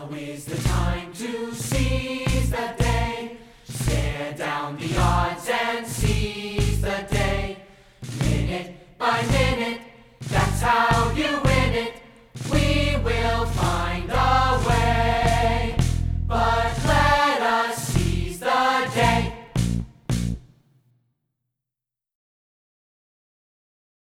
is the time to seize the day. Stare down the odds and seize the day. Minute by minute, that's how you win.